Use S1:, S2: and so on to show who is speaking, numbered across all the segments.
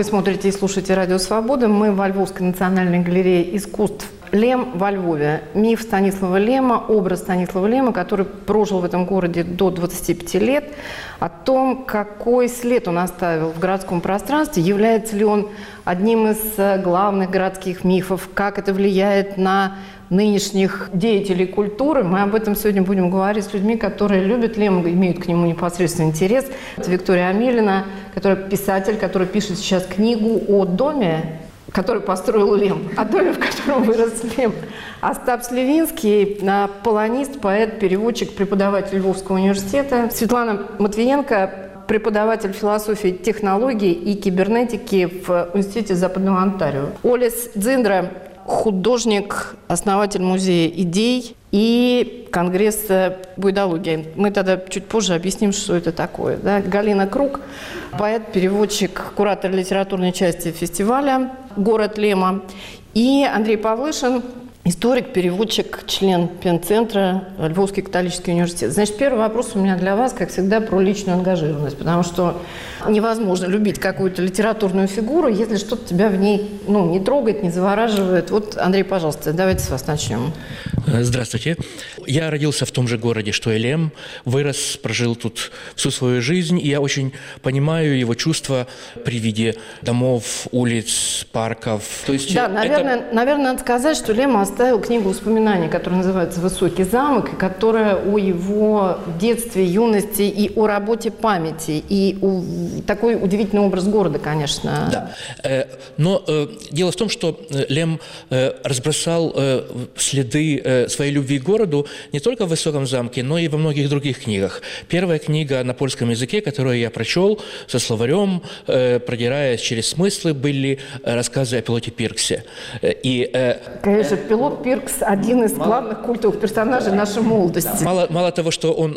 S1: Вы смотрите и слушаете «Радио Свобода». Мы во Львовской национальной галерее искусств «Лем» во Львове. Миф Станислава Лема, образ Станислава Лема, который прожил в этом городе до 25 лет, о том, какой след он оставил в городском пространстве, является ли он одним из главных городских мифов, как это влияет на нынешних деятелей культуры. Мы об этом сегодня будем говорить с людьми, которые любят Лема, имеют к нему непосредственный интерес. Это Виктория Амелина, которая писатель, который пишет сейчас книгу о доме, который построил Лем, о доме, в котором вырос Лем. Остап Сливинский, полонист, поэт, переводчик, преподаватель Львовского университета. Светлана Матвиенко, преподаватель философии, технологии и кибернетики в Университете Западного Онтарио. Олес Дзиндра, художник, основатель музея идей и Конгресса буйдологии. Мы тогда чуть позже объясним, что это такое. Да? Галина Круг, поэт, переводчик, куратор литературной части фестиваля «Город Лема». И Андрей Павлышин, историк, переводчик, член Пенцентра, Львовский католический университет. Значит, первый вопрос у меня для вас, как всегда, про личную ангажированность, потому что невозможно любить какую-то литературную фигуру, если что-то тебя в ней не трогает, не завораживает. Вот, Андрей, пожалуйста, давайте с вас начнем.
S2: Здравствуйте. Я родился в том же городе, что и Лем, вырос, прожил тут всю свою жизнь, и я очень понимаю его чувства при виде домов, улиц, парков. То есть
S1: да, наверное, надо сказать, что Лем оставил книгу воспоминаний, которая называется «Высокий замок», и которая о его детстве, юности и о работе памяти, и такой удивительный образ города, конечно.
S2: Да. Но дело в том, что Лем разбросал следы своей любви к городу не только в «Высоком замке», но и во многих других книгах. Первая книга на польском языке, которую я прочел со словарем, продираясь через смыслы, были рассказы о пилоте Пирксе.
S1: Конечно, пилот Пиркс – один из главных культовых персонажей нашей молодости.
S2: Мало того, что он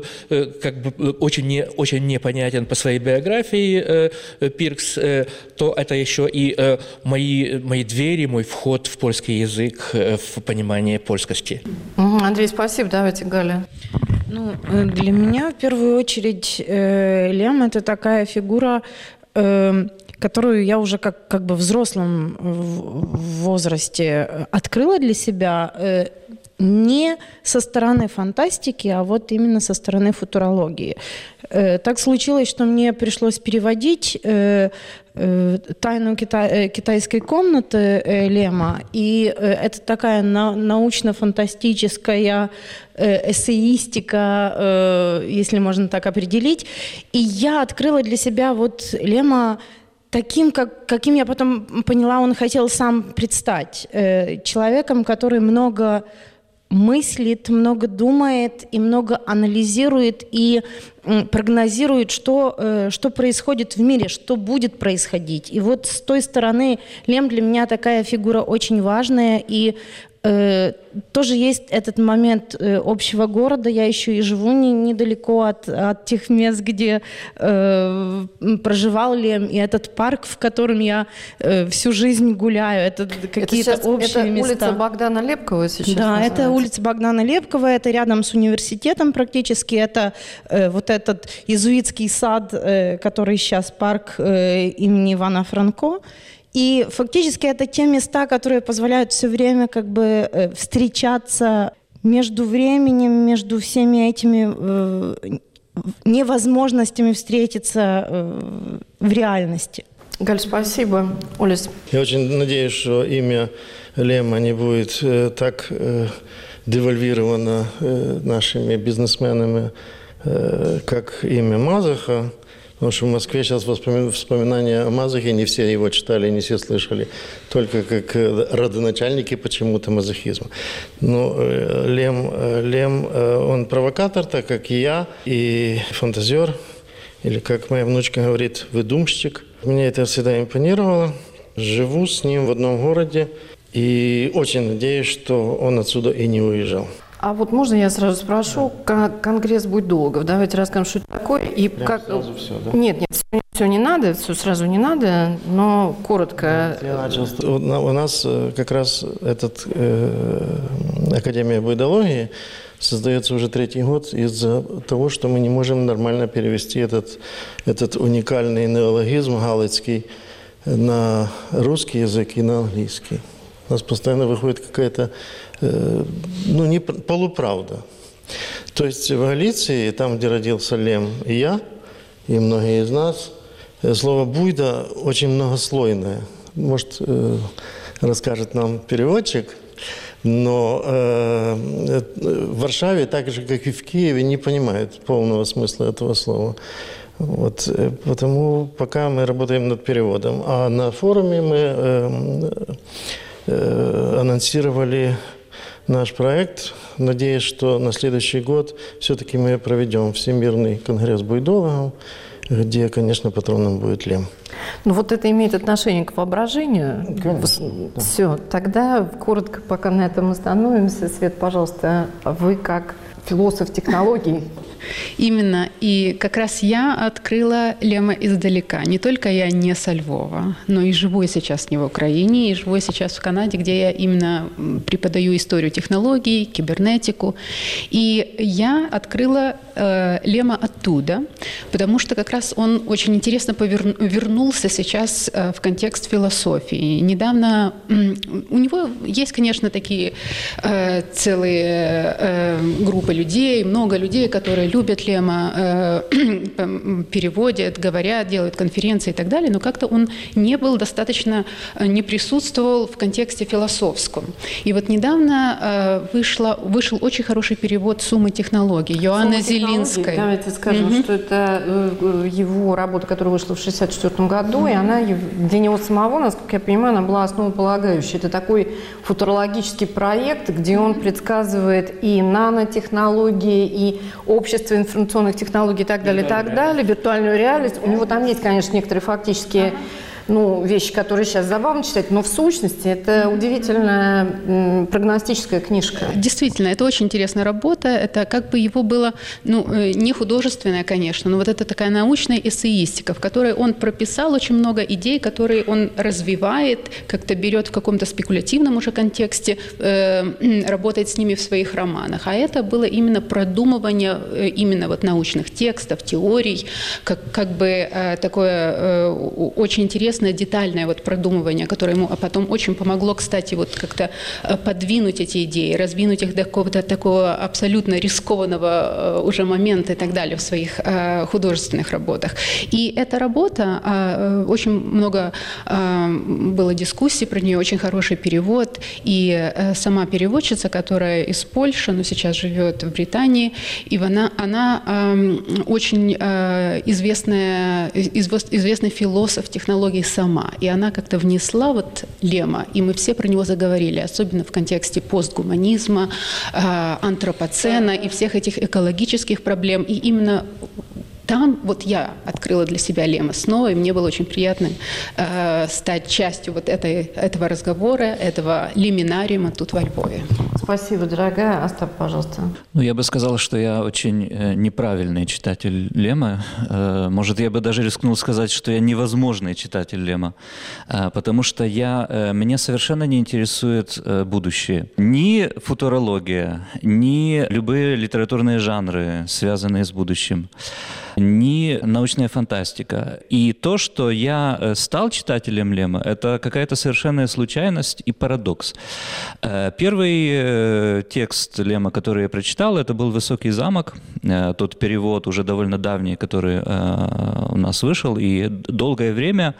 S2: очень непонятен по своей биографии, Пиркс, то это еще и мои двери, мой вход в польский язык, в понимание польскости.
S1: Андрей, спасибо. Давайте, Галя.
S3: Для меня, в первую очередь, Лем – это такая фигура, которую я уже как бы в взрослом возрасте открыла для себя, не со стороны фантастики, а вот именно со стороны футурологии. Так случилось, что мне пришлось переводить «Тайну китайской комнаты» Лема, и это такая научно-фантастическая эссеистика, если можно так определить. И я открыла для себя вот Лема таким, каким я потом поняла, он хотел сам предстать. Человеком, который много мыслит, много думает и много анализирует и прогнозирует, что происходит в мире, что будет происходить. И вот с той стороны Лем для меня такая фигура очень важная, и тоже есть этот момент общего города. Я еще и живу недалеко от тех мест, где проживал Лем, и этот парк, в котором я всю жизнь гуляю, это какие-то общие места.
S1: Это улица Богдана Лепкова сейчас?
S3: Да,
S1: называется.
S3: это улица Богдана Лепкова, это рядом с университетом практически, это вот этот иезуитский сад, который сейчас парк имени Ивана Франко. И фактически это те места, которые позволяют все время как бы встречаться между временем, между всеми этими невозможностями встретиться в реальности.
S1: Галь, спасибо. Олес.
S4: Я очень надеюсь, что имя Лема не будет так девальвировано нашими бизнесменами, как имя Мазаха. Потому что в Москве сейчас воспоминания о Мазахе, не все его читали, не все слышали, только как родоначальники почему-то мазохизма. Но Лем, он провокатор, так как и я, и фантазер, или, как моя внучка говорит, выдумщик. Мне это всегда импонировало. Живу с ним в одном городе и очень надеюсь, что он отсюда и не уезжал.
S1: А вот можно я сразу спрошу, Конгресс буйдологов, давайте расскажем, что это такое. И как...
S4: Сразу все, да?
S1: Нет, все не надо, все сразу не надо, но коротко.
S4: У нас как раз Академия буйдологии создается уже 3-й год из-за того, что мы не можем нормально перевести этот уникальный неологизм галицкий на русский язык и на английский. У нас постоянно выходит какая-то, не полуправда. То есть в Галиции, там, где родился Лем и я, и многие из нас, слово «буйда» очень многослойное. Может, расскажет нам переводчик, но в Варшаве, так же, как и в Киеве, не понимают полного смысла этого слова. Вот, потому пока мы работаем над переводом. А на форуме мы анонсировали наш проект, надеясь, что на следующий год все-таки мы проведем Всемирный конгресс буйдологов, где, конечно, патроном будет Лем.
S1: Ну вот это имеет отношение к воображению.
S4: Конечно, да.
S1: Все, тогда коротко, пока на этом остановимся. Свет, пожалуйста, вы как философ технологий.
S5: Именно. И как раз я открыла Лема издалека. Не только я не со Львова, но и живу я сейчас не в Украине, и живу я сейчас в Канаде, где я именно преподаю историю технологий, кибернетику. И я открыла Лема оттуда, потому что как раз он очень интересно вернулся сейчас в контекст философии. Недавно у него есть, конечно, такие целые группы людей, много людей, которые любят Лема, переводят, говорят, делают конференции и так далее, но как-то он не был достаточно, не присутствовал в контексте философском. И вот недавно вышел очень хороший перевод «Суммы технологий» Йоанны Зелинской.
S1: Давайте скажем, что это его работа, которая вышла в 1964 году, и она для него самого, насколько я понимаю, она была основополагающей. Это такой футурологический проект, где он предсказывает и нанотехнологии, и общество информационных технологий и так далее, виртуальную реальность. У него там есть, конечно, некоторые фактические вещи, которые сейчас забавно читать, но в сущности это удивительная прогностическая книжка.
S5: Действительно, это очень интересная работа. Это как бы его было, не художественная, конечно, но вот это такая научная эссеистика, в которой он прописал очень много идей, которые он развивает, как-то берет в каком-то спекулятивном уже контексте, работает с ними в своих романах. А это было именно продумывание именно вот научных текстов, теорий, как бы такое очень интересное детальное вот продумывание, которое ему потом очень помогло, кстати, вот как-то подвинуть эти идеи, раздвинуть их до какого-то такого абсолютно рискованного уже момента и так далее в своих художественных работах. И эта работа, очень много было дискуссий про нее, очень хороший перевод, и сама переводчица, которая из Польши, но сейчас живет в Британии, и она очень известный философ технологий сама. И она как-то внесла вот Лема, и мы все про него заговорили, особенно в контексте постгуманизма, антропоцена и всех этих экологических проблем. И именно там вот я открыла для себя Лема снова, и мне было очень приятно стать частью вот этого разговора, этого лиминариума тут во Львове.
S1: Спасибо, дорогая. Остап, пожалуйста.
S6: Я бы сказал, что я очень неправильный читатель Лема. Может, я бы даже рискнул сказать, что я невозможный читатель Лема, потому что меня совершенно не интересует будущее. Ни футурология, ни любые литературные жанры, связанные с будущим, ни научная фантастика. И то, что я стал читателем Лема, это какая-то совершенная случайность и парадокс. Первый текст Лема, который я прочитал, это был «Высокий замок», тот перевод уже довольно давний, который у нас вышел, и долгое время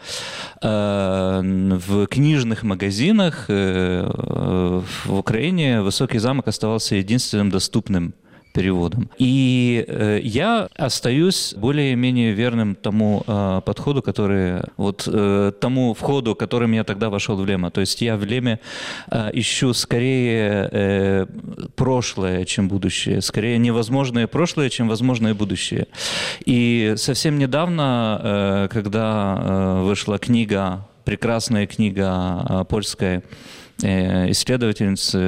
S6: в книжных магазинах в Украине «Высокий замок» оставался единственным доступным переводом. И я остаюсь более-менее верным тому подходу, тому входу, которым я тогда вошел в Лема. То есть я в Леме ищу скорее прошлое, чем будущее, скорее невозможное прошлое, чем возможное будущее. И совсем недавно, когда вышла прекрасная книга польская исследовательницы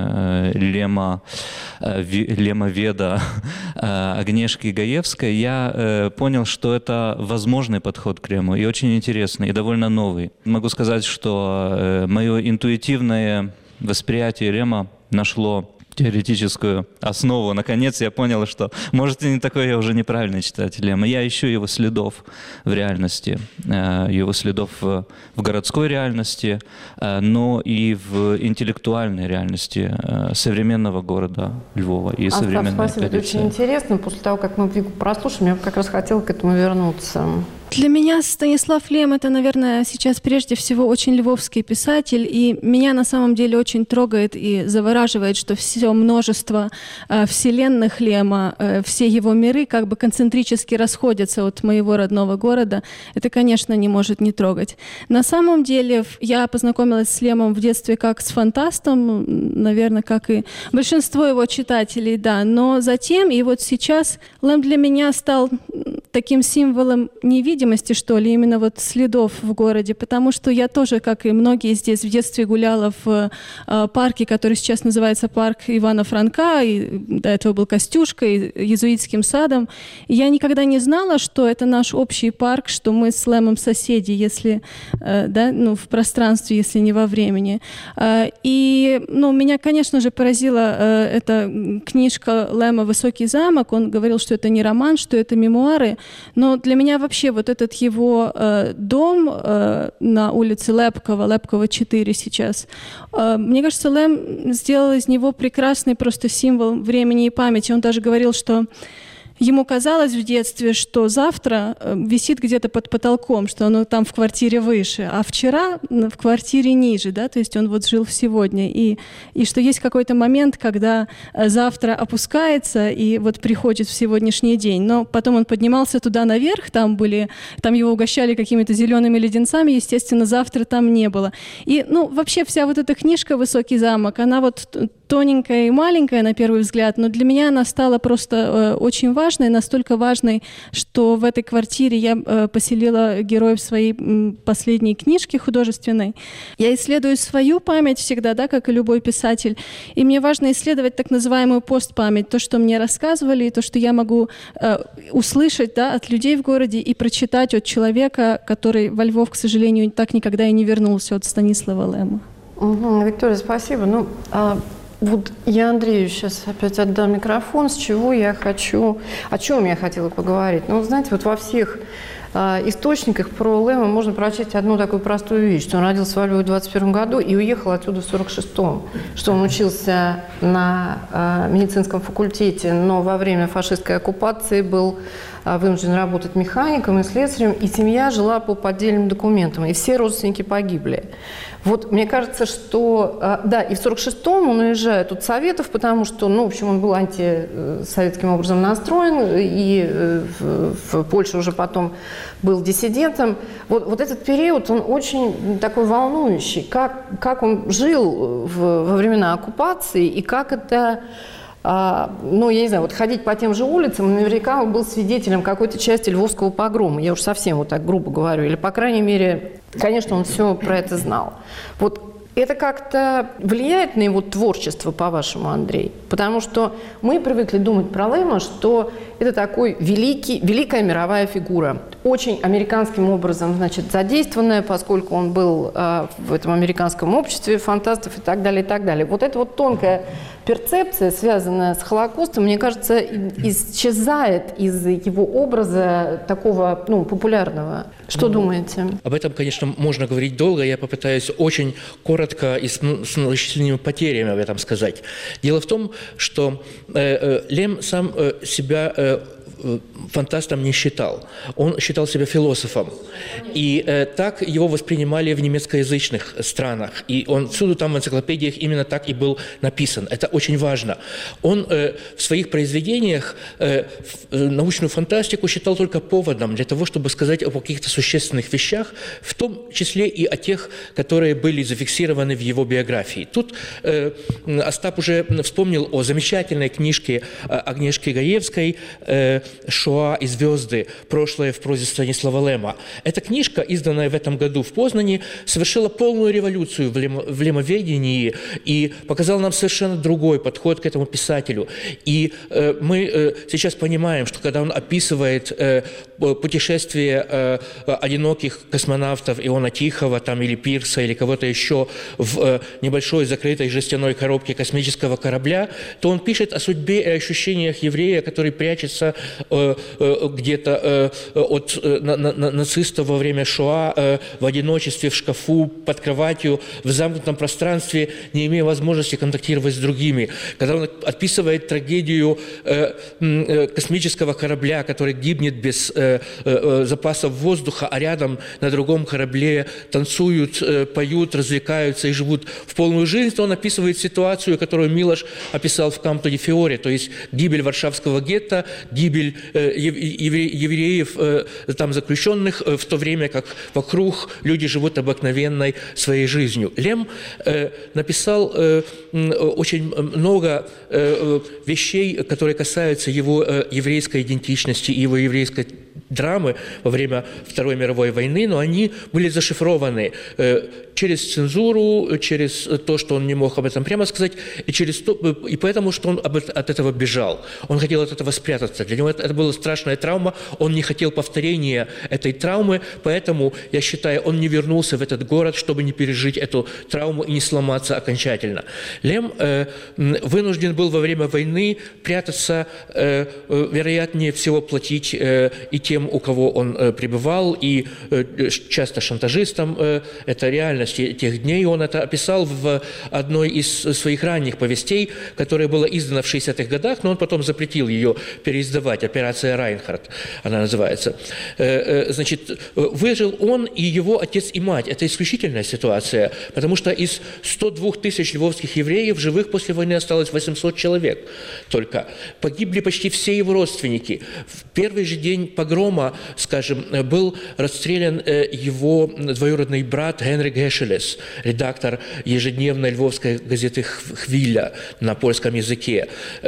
S6: Лемоведа Агнешки Гаевской, я понял, что это возможный подход к Лему и очень интересный, и довольно новый. Могу сказать, что мое интуитивное восприятие Лема нашло теоретическую основу. Наконец я понял, что, может, и не такой я уже неправильный читатель Лема. Я ищу его следов в реальности, его следов в городской реальности, но и в интеллектуальной реальности современного города Львова и современной
S1: спасибо, это очень интересно. После того, как мы Вику прослушаем, я как раз хотела к этому вернуться.
S7: Для меня Станислав Лем — это, наверное, сейчас прежде всего очень львовский писатель, и меня на самом деле очень трогает и завораживает, что все множество вселенных Лема, все его миры как бы концентрически расходятся от моего родного города. Это, конечно, не может не трогать. На самом деле я познакомилась с Лемом в детстве как с фантастом, наверное, как и большинство его читателей, да, но затем и вот сейчас Лем для меня стал таким символом невидимости, что ли, именно вот следов в городе, потому что я тоже, как и многие здесь, в детстве гуляла в парке, который сейчас называется парк Ивана Франка, и до этого был Костюшкой, иезуитским садом. И я никогда не знала, что это наш общий парк, что мы с Лемом соседи, если, да, ну, в пространстве, если не во времени. И, ну, меня, конечно же, поразила эта книжка Лема «Высокий замок». Он говорил, что это не роман, что это мемуары. Но для меня вообще вот этот его дом на улице Лепкова 4 сейчас, мне кажется, Лем сделал из него прекрасный просто символ времени и памяти. Он даже говорил, что ему казалось в детстве, что завтра висит где-то под потолком, что оно там в квартире выше, а вчера в квартире ниже, да, то есть он вот жил в сегодня, и что есть какой-то момент, когда завтра опускается и вот приходит в сегодняшний день, но потом он поднимался туда наверх, там его угощали какими-то зелеными леденцами, естественно, завтра там не было. И, ну, вообще вся вот эта книжка «Высокий замок», она вот тоненькая и маленькая на первый взгляд, но для меня она стала просто очень важной, настолько важной, что в этой квартире я поселила героев своей последней книжки художественной. Я исследую свою память всегда, да, как и любой писатель, и мне важно исследовать так называемую постпамять, то, что мне рассказывали, и то, что я могу услышать, да, от людей в городе и прочитать от человека, который во Львов, к сожалению, так никогда и не вернулся, от Станислава Лема.
S1: Виктория, спасибо. Ну, вот я Андрею сейчас опять отдам микрофон, о чем я хотела поговорить. Ну, знаете, вот во всех источниках про Лема можно прочесть одну такую простую вещь, что он родился во Львове в 21 году и уехал оттуда в 46-м, что он учился на медицинском факультете, но во время фашистской оккупации был вынужден работать механиком и слесарем, и семья жила по поддельным документам, и все родственники погибли. Вот мне кажется, что, да, и в 46-м он уезжает от Советов, потому что, ну, в общем, он был антисоветским образом настроен, и в Польше уже потом был диссидентом. Вот этот период, он очень такой волнующий. Как он жил во времена оккупации, и как это... ну, я не знаю, вот ходить по тем же улицам, наверняка он был свидетелем какой-то части львовского погрома. Я уж совсем вот так грубо говорю. Или, по крайней мере, конечно, он все про это знал. Вот это как-то влияет на его творчество, по-вашему, Андрей? Потому что мы привыкли думать про Лема, что это такой великая мировая фигура, очень американским образом, значит, задействованная, поскольку он был в этом американском обществе фантастов и так далее, и так далее. Вот эта вот тонкая перцепция, связанная с Холокостом, мне кажется, исчезает из его образа такого, ну, популярного. Что думаете?
S2: Об этом, конечно, можно говорить долго. Я попытаюсь очень коротко и с многочисленными потерями об этом сказать. Дело в том, что Лем сам себя фантастом не считал. Он считал себя философом. И так его воспринимали в немецкоязычных странах. И он всюду там в энциклопедиях именно так и был написан. Это очень важно. Он в своих произведениях научную фантастику считал только поводом для того, чтобы сказать о каких-то существенных вещах, в том числе и о тех, которые были зафиксированы в его биографии. Тут Остап уже вспомнил о замечательной книжке Агнешки Гаевской «Шоа и звезды. Прошлое в прозе Станислава Лема». Эта книжка, изданная в этом году в Познани, совершила полную революцию в лемоведении и показала нам совершенно другой подход к этому писателю. И мы сейчас понимаем, что когда он описывает путешествие одиноких космонавтов Иона Тихого там, или Пирса, или кого-то еще в небольшой закрытой жестяной коробке космического корабля, то он пишет о судьбе и ощущениях еврея, который прячется где-то от нацистов во время Шоа в одиночестве, в шкафу, под кроватью, в замкнутом пространстве, не имея возможности контактировать с другими. Когда он описывает трагедию космического корабля, который гибнет без запасов воздуха, а рядом на другом корабле танцуют, поют, развлекаются и живут в полную жизнь, то он описывает ситуацию, которую Милош описал в «Камто ди Фиоре», то есть гибель Варшавского гетто, гибель евреев, там заключенных, в то время как вокруг люди живут обыкновенной своей жизнью. Лем написал очень много вещей, которые касаются его еврейской идентичности и его еврейской драмы во время Второй мировой войны, но они были зашифрованы через цензуру, через то, что он не мог об этом прямо сказать, и поэтому, что он от этого бежал. Он хотел от этого спрятаться. Для него это была страшная травма, он не хотел повторения этой травмы, поэтому, я считаю, он не вернулся в этот город, чтобы не пережить эту травму и не сломаться окончательно. Лем вынужден был во время войны прятаться, вероятнее всего платить и тем, у кого он пребывал, и часто шантажистам. Это реальность тех дней. Он это описал в одной из своих ранних повестей, которая была издана в 60-х годах, но он потом запретил ее переиздавать. «Операция Райнхард» она называется. Значит, выжил он и его отец и мать. Это исключительная ситуация, потому что из 102 тысяч львовских евреев живых после войны осталось 800 человек только. Погибли почти все его родственники. В первый же день погрома, скажем, был расстрелян его двоюродный брат Генрик Гешелес, редактор ежедневной львовской газеты «Хвиля» на польском языке.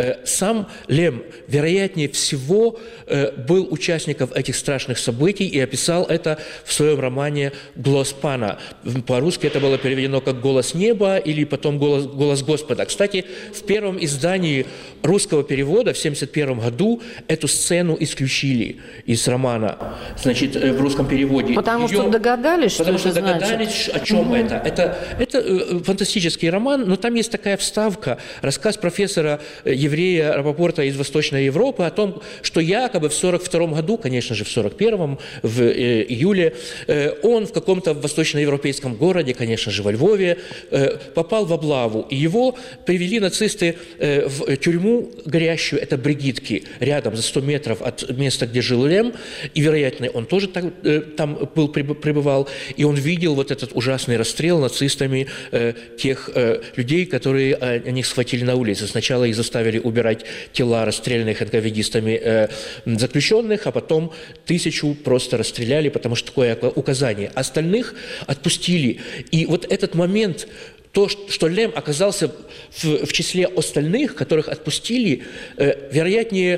S2: Сам Лем, вероятнее всего, был участником этих страшных событий и описал это в своем романе «Глос Пана». По-русски это было переведено как «Голос неба» или потом «Голос Господа». Кстати, в первом издании русского перевода в 1971 году эту сцену исключили из романа, значит, в русском переводе.
S1: Потому что догадались, что
S2: потому
S1: это
S2: что догадались,
S1: значит.
S2: о чем это. Это фантастический роман, но там есть такая вставка, рассказ профессора еврея Рапопорта из Восточной Европы о том, что якобы в 1942 году, конечно же, в 1941, в июле, он в каком-то восточноевропейском городе, конечно же, во Львове, попал в облаву. И его привели нацисты в тюрьму горящую, это Бригитки, рядом, за 100 метров от места, где жил Лем, и, вероятно, он тоже там пребывал, и он видел вот этот ужасный расстрел нацистами тех людей, которые они схватили на улице. Сначала их заставили убирать тела расстрелянных энковидистами заключенных, а потом 1000 просто расстреляли, потому что такое указание. Остальных отпустили. И вот этот момент, то, что Лем оказался в числе остальных, которых отпустили, вероятнее,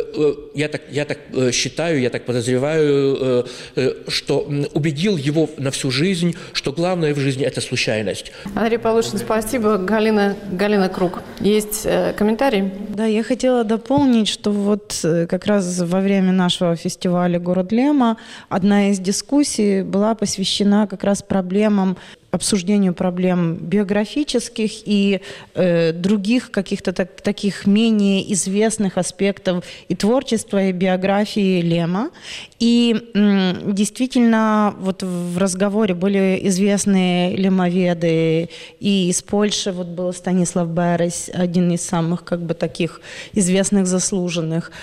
S2: я так считаю, я так подозреваю, что убедил его на всю жизнь, что главное в жизни – это случайность.
S1: Андрей Полушин, спасибо. Галина Круг. Есть комментарий?
S3: Да, я хотела дополнить, что вот как раз во время нашего фестиваля «Город Лема» одна из дискуссий была посвящена как раз обсуждению проблем биографических и других каких-то таких менее известных аспектов и творчества, и биографии Лема. И действительно, вот в разговоре были известные лемоведы, и из Польши вот был Станислав Бересь, один из самых как бы таких известных, заслуженных.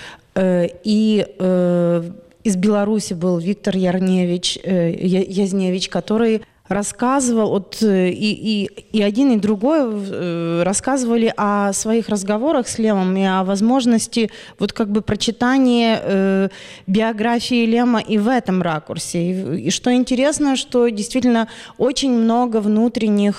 S3: И из Беларуси был Виктор Язневич, который рассказывал, и один, и другой рассказывали о своих разговорах с Лемом и о возможности вот как бы прочитания биографии Лема и в этом ракурсе. И что интересно, что действительно очень много внутренних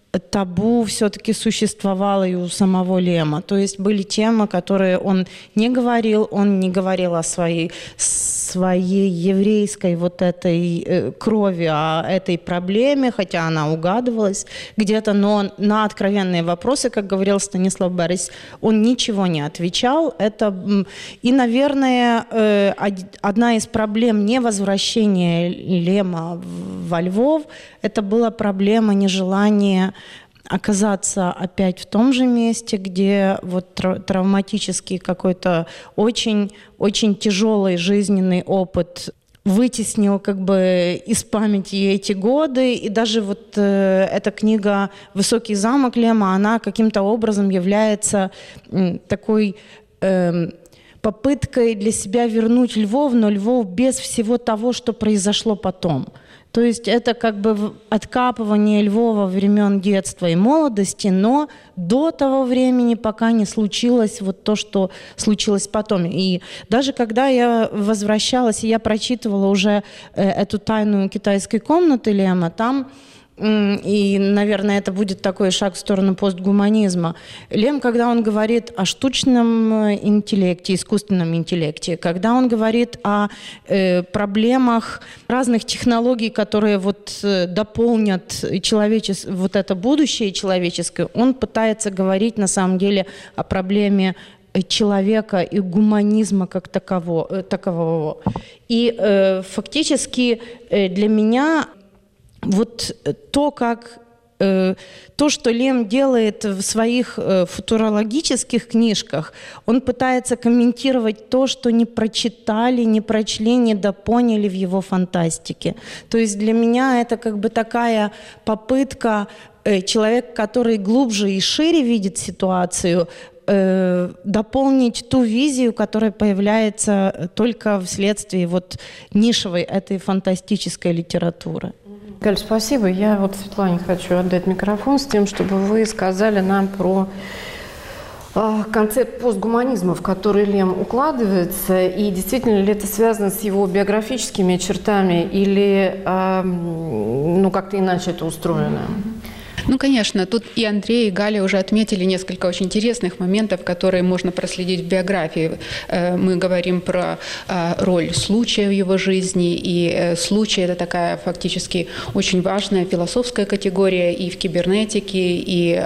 S3: табу все-таки существовало и у самого Лема. То есть были темы, которые он не говорил о своей еврейской вот этой крови, о этой проблеме, хотя она угадывалась где-то, но на откровенные вопросы, как говорил Станислав Березь, он ничего не отвечал. И, наверное, одна из проблем невозвращения Лема во Львов, это была проблема нежелания оказаться опять в том же месте, где вот травматический какой-то очень, очень тяжелый жизненный опыт вытеснил как бы из памяти эти годы. И даже вот эта книга «Высокий замок» Лема, она каким-то образом является такой попыткой для себя вернуть Львов, но Львов без всего того, что произошло потом. То есть это как бы откапывание Львова времен детства и молодости, но до того времени, пока не случилось вот то, что случилось потом. И даже когда я возвращалась, и я прочитывала уже эту «Тайну китайской комнаты» Лема, там, и, наверное, это будет такой шаг в сторону постгуманизма. Лем, когда он говорит о штучном интеллекте, искусственном интеллекте, когда он говорит о проблемах разных технологий, которые вот дополнят вот это будущее человеческое, он пытается говорить на самом деле о проблеме человека и гуманизма как такового. И фактически для меня вот то, что Лем делает в своих футурологических книжках, он пытается комментировать то, что не прочитали, не прочли, не допоняли в его фантастике. То есть для меня это как бы такая попытка человека, который глубже и шире видит ситуацию, дополнить ту визию, которая появляется только вследствие вот нишевой этой фантастической литературы.
S1: Галь, спасибо. Я вот Светлане хочу отдать микрофон с тем, чтобы вы сказали нам про концепт постгуманизма, в который Лем укладывается, и действительно ли это связано с его биографическими чертами или как-то иначе это устроено?
S5: Ну, конечно, тут и Андрей, и Галя уже отметили несколько очень интересных моментов, которые можно проследить в биографии. Мы говорим про роль случая в его жизни, и случай – это такая фактически очень важная философская категория и в кибернетике, и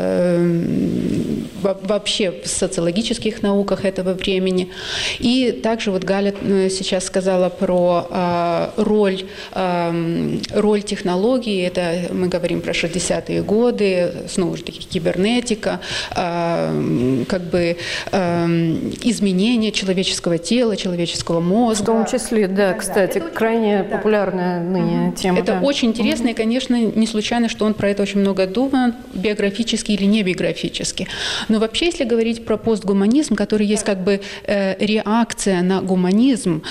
S5: вообще в социологических науках этого времени. И также вот Галя сейчас сказала про роль технологий, это мы говорим про 60-е годы, снова же таки кибернетика, изменение человеческого тела, человеческого мозга.
S1: В том числе, да, кстати, это крайне популярная ныне тема.
S5: Это очень интересно, и, конечно, не случайно, что он про это очень много думал, биографически или не биографически. Но вообще, если говорить про постгуманизм, который есть как бы реакция на гуманизм,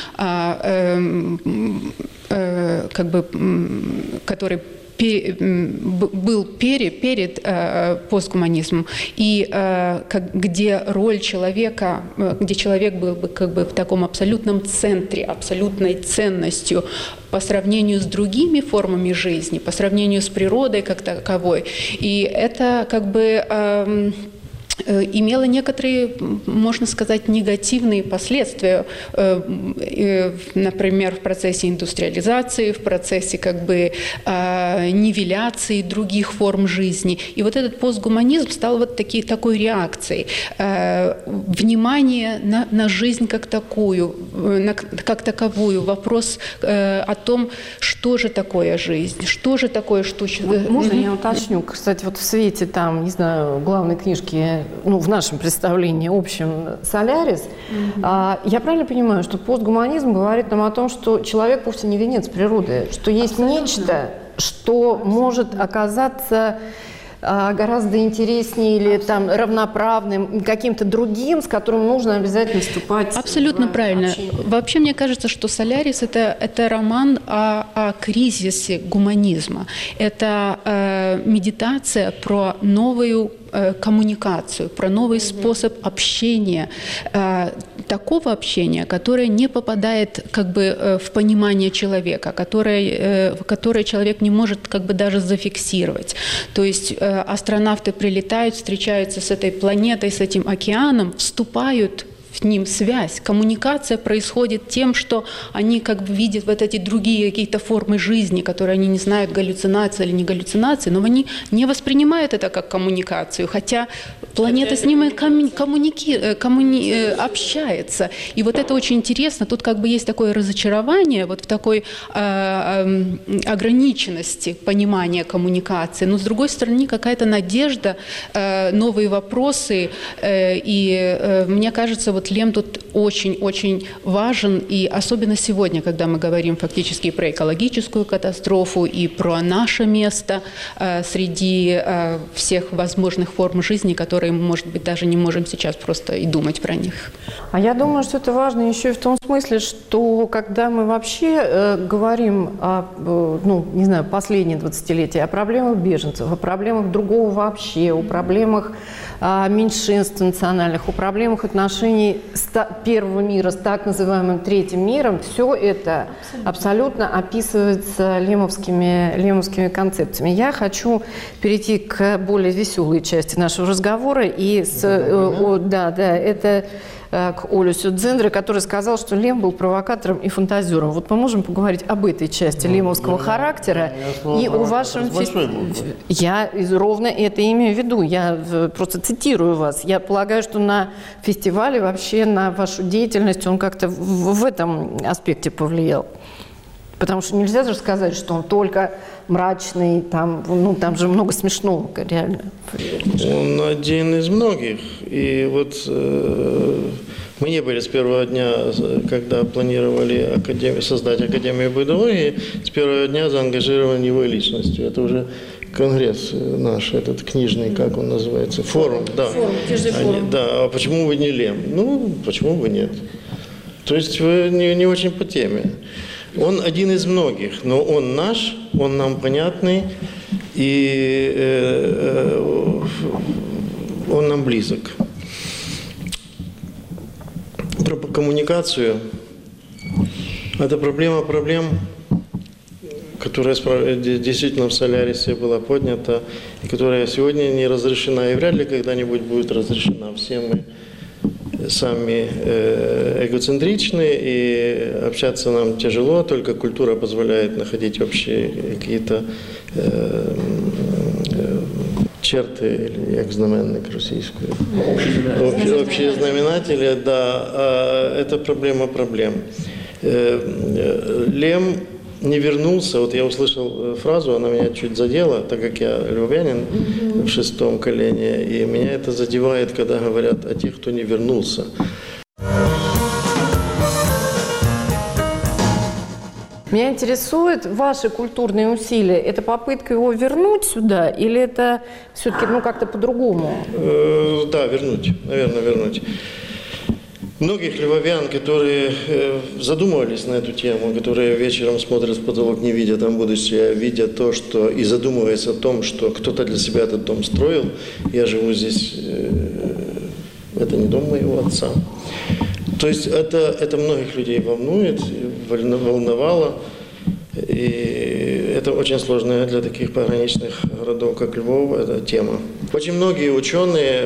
S5: который был перед постгуманизмом, и где роль человека, где человек был бы как бы в таком абсолютном центре, абсолютной ценностью по сравнению с другими формами жизни, по сравнению с природой как таковой. И это как бы имело некоторые, можно сказать, негативные последствия, например, в процессе индустриализации, в процессе как бы нивеляции других форм жизни. И вот этот постгуманизм стал вот такой реакцией. Внимание на жизнь как такую, как таковую, вопрос о том, что же такое жизнь, что же такое штучное.
S1: Можно я уточню? Кстати, вот в свете там, не знаю, главной книжки, в нашем представлении общем «Солярис», я правильно понимаю, что постгуманизм говорит нам о том, что человек вовсе не венец природы, что есть нечто, что может оказаться гораздо интереснее или там равноправным, каким-то другим, с которым нужно обязательно вступать.
S5: Абсолютно правильно.
S1: Общение.
S5: Вообще, мне кажется, что «Солярис» — это роман о кризисе гуманизма. Это медитация про новую коммуникацию, про новый способ общения, такого общения, которое не попадает как бы в понимание человека, которое человек не может как бы даже зафиксировать. То есть астронавты прилетают, встречаются с этой планетой, с этим океаном, вступают в ним связь. Коммуникация происходит тем, что они как бы видят вот эти другие какие-то формы жизни, которые они не знают, галлюцинации или не галлюцинации, но они не воспринимают это как коммуникацию, хотя планета с ними общается. И вот это очень интересно. Тут как бы есть такое разочарование вот в такой ограниченности понимания коммуникации, но с другой стороны какая-то надежда, новые вопросы. И мне кажется, вот Лем тут очень-очень важен, и особенно сегодня, когда мы говорим фактически и про экологическую катастрофу, и про наше место среди всех возможных форм жизни, которые мы, может быть, даже не можем сейчас просто и думать про них.
S1: А я думаю, что это важно еще и в том смысле, что когда мы вообще говорим о, не знаю, последние 20-летия, о проблемах беженцев, о проблемах другого вообще, о проблемах меньшинств национальных, о проблемах отношений первого мира с так называемым третьим миром, все это абсолютно описывается лемовскими концепциями. Я хочу перейти к более веселой части нашего разговора и это к Олесю Дзендре, который сказал, что Лем был провокатором и фантазером. Вот мы можем поговорить об этой части лемовского характера и о вашем... Я ровно это имею в виду. Я просто цитирую вас. Я полагаю, что на фестивале вообще на вашу деятельность он как-то в этом аспекте повлиял. Потому что нельзя же сказать, что он только мрачный, там же много смешного, реально.
S4: Он один из многих. И вот мы не были с первого дня, когда планировали создать Академию быдологии, с первого дня заангажированы его личностью. Это уже конгресс наш, этот книжный, как он называется, форум, да. Форум. Да, а почему вы не Лем? Ну, почему бы нет? То есть вы не очень по теме. Он один из многих, но он наш, он нам понятный, и он нам близок. Про коммуникацию – это проблема проблем, которая действительно в Солярисе была поднята, и которая сегодня не разрешена, и вряд ли когда-нибудь будет разрешена. Все мы сами эгоцентричны, и общаться нам тяжело, только культура позволяет находить общие какие-то черти, или як знаменник російською, общие знаменатели, да, это проблема проблем. Лем не вернулся, вот я услышал фразу, она меня чуть задела, так как я львовянин в 6-м колене, и меня это задевает, когда говорят о тех, кто не вернулся.
S1: Меня интересует ваши культурные усилия. Это попытка его вернуть сюда или это все-таки как-то по-другому?
S4: Да, вернуть, наверное, вернуть. Многих львовян, которые задумывались на эту тему, которые вечером смотрят в потолок, не видя там будущее, видя то, что и задумываясь о том, что кто-то для себя этот дом строил, я живу здесь, это не дом моего отца. То есть это многих людей волнует, волновало, и это очень сложная для таких пограничных городов, как Львов, эта тема. Очень многие ученые,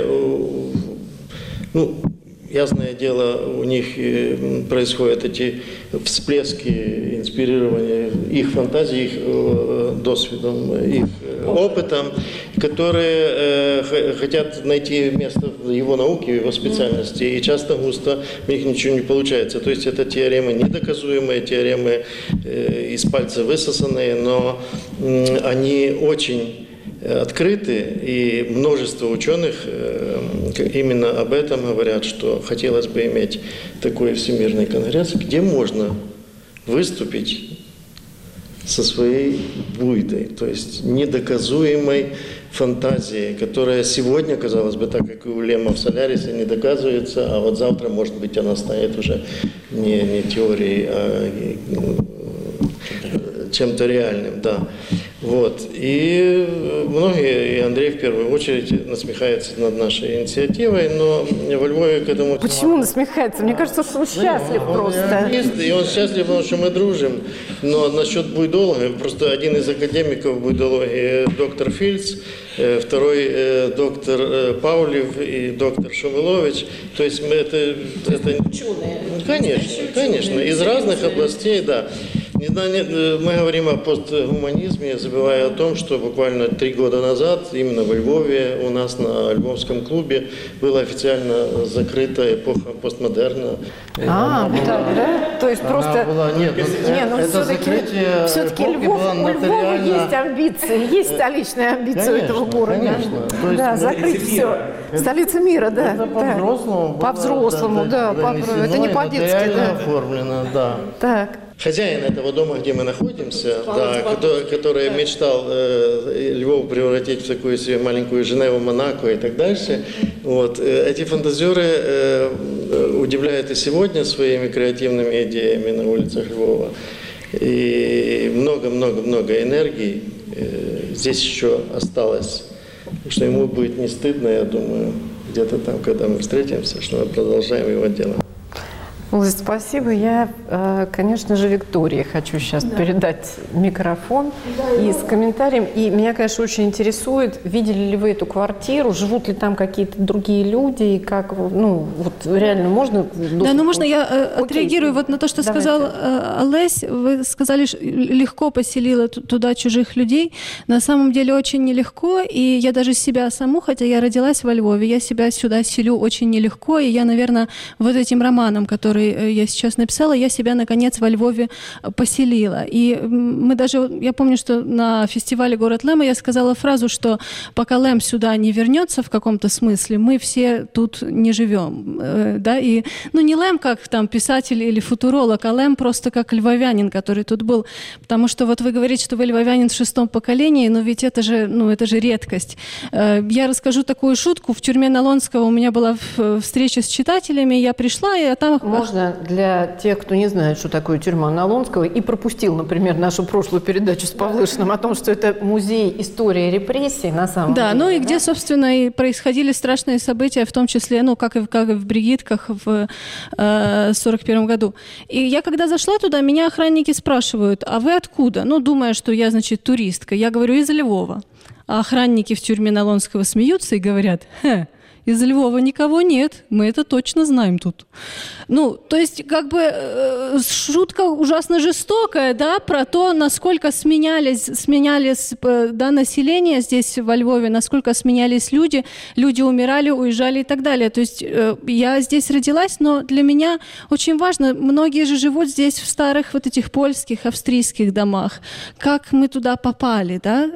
S4: ясное дело, у них происходят эти всплески инспирирования их фантазией, их досвидом, их опытом, которые хотят найти место в его науке, в его специальности, и часто густо у них ничего не получается. То есть это теоремы недоказуемые, теоремы из пальца высосанные, но они очень открыты, и множество ученых именно об этом говорят, что хотелось бы иметь такой всемирный конгресс, где можно выступить со своей буйдой, то есть недоказуемой фантазией, которая сегодня, казалось бы, так как и у Лема в Солярисе, не доказывается, а вот завтра, может быть, она станет уже не теорией, а чем-то реальным, да. Вот. И многие, и Андрей в первую очередь, насмехается над нашей инициативой, но во Львове к этому...
S1: Почему насмехается? Мне кажется, что он счастлив просто.
S4: И он счастлив, потому что мы дружим. Но насчет буйдологии, просто один из академиков буйдологии, доктор Фильц, второй доктор Павлев и доктор Шумилович. То есть мы это ученые. Конечно, из разных областей, да. Мы говорим о постгуманизме, забывая о том, что буквально 3 года назад именно во Львове у нас на Львовском клубе была официально закрыта эпоха постмодерна.
S1: Да? То есть просто... все-таки у Львова есть амбиции, есть столичные амбиции у этого города.
S4: Конечно.
S1: Да, закрыть все. Столица мира, да.
S4: Это по-взрослому.
S1: По-взрослому, да. Это не по-детски, да.
S4: Оформлено, да.
S1: Так.
S4: Хозяин этого дома, где мы находимся, да, который мечтал Львов превратить в такую себе маленькую Женеву, Монако и так дальше, вот, эти фантазеры удивляют и сегодня своими креативными идеями на улицах Львова. И много-много-много энергии здесь еще осталось. Что ему будет не стыдно, я думаю, где-то там, когда мы встретимся, что мы продолжаем его дело.
S1: Спасибо. Я, конечно же, Виктории хочу сейчас передать микрофон и с комментарием. И меня, конечно, очень интересует, видели ли вы эту квартиру, живут ли там какие-то другие люди, и как, вот реально можно...
S7: Да, можно я отреагирую вот на то, что сказал Олесь. Вы сказали, что легко поселила туда чужих людей. На самом деле очень нелегко, и я даже себя саму, хотя я родилась во Львове, я себя сюда селю очень нелегко, и я, наверное, вот этим романом, который я сейчас написала, я себя, наконец, во Львове поселила. И мы даже, я помню, что на фестивале «Город Лема» я сказала фразу, что пока Лем сюда не вернется в каком-то смысле, мы все тут не живем. Да? И, не Лем как там писатель или футуролог, а Лем просто как львовянин, который тут был. Потому что вот вы говорите, что вы львовянин в 6-м поколении, но ведь это же редкость. Я расскажу такую шутку. В тюрьме Налонского у меня была встреча с читателями, я пришла, и там...
S1: Можно для тех, кто не знает, что такое тюрьма Налонского, и пропустил, например, нашу прошлую передачу с Павлышиным о том, что это музей истории репрессий на самом деле.
S7: Да, и где, собственно, и происходили страшные события, в том числе, как и в Бригитках в 1941 году. И я, когда зашла туда, меня охранники спрашивают, а вы откуда? Думая, что я, туристка. Я говорю, из Львова. А охранники в тюрьме Налонского смеются и говорят, из Львова никого нет, мы это точно знаем тут. То есть, шутка ужасно жестокая, да, про то, насколько сменялись, да, население здесь, во Львове, насколько сменялись люди умирали, уезжали и так далее. То есть, я здесь родилась, но для меня очень важно, многие же живут здесь в старых вот этих польских, австрийских домах. Как мы туда попали, да?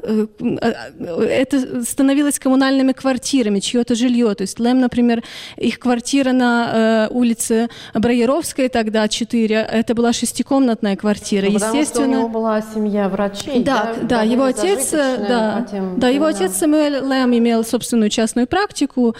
S7: Это становилось коммунальными квартирами, чье-то жилье. То есть Лем, например, их квартира на улице Браеровской тогда 4, это была 6-комнатная квартира.
S1: Потому что у него была семья врачей.
S7: Да, его отец, его отец Самуэль Лем имел собственную частную практику,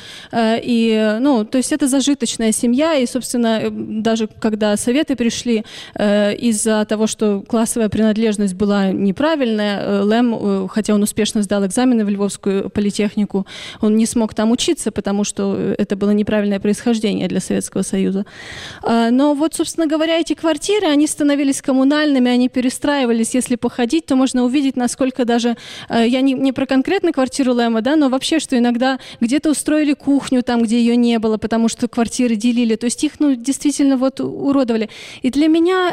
S7: то есть это зажиточная семья, и, собственно, даже когда Советы пришли из-за того, что классовая принадлежность была неправильная, Лем, хотя он успешно сдал экзамены в Львовскую политехнику, он не смог там учиться, потому что это было неправильное происхождение для Советского Союза. Но вот, собственно говоря, эти квартиры, они становились коммунальными, они перестраивались. Если походить, то можно увидеть, насколько даже... Я не про конкретно квартиру Лема, да, но вообще, что иногда где-то устроили кухню там, где ее не было, потому что квартиры делили. То есть их, действительно уродовали. И для меня